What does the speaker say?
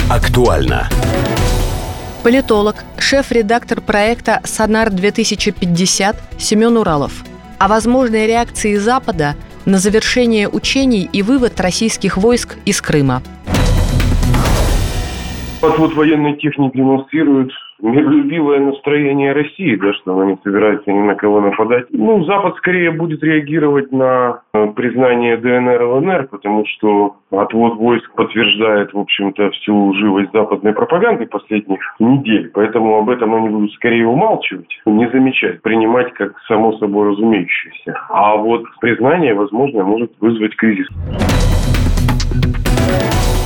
Актуально. Политолог, шеф-редактор проекта «Сонар-2050» Семен Уралов. О возможной реакции Запада на завершение учений и вывод российских войск из Крыма. Подвод военной техники демонстрирует миролюбивое настроение России, что она не собирается ни на кого нападать. Запад скорее будет реагировать на признание ДНР и ЛНР, потому что отвод войск подтверждает, в общем-то, всю живость западной пропаганды последних недель. Поэтому об этом они будут скорее умалчивать, не замечать, принимать как само собой разумеющееся. А вот признание, возможно, может вызвать кризис.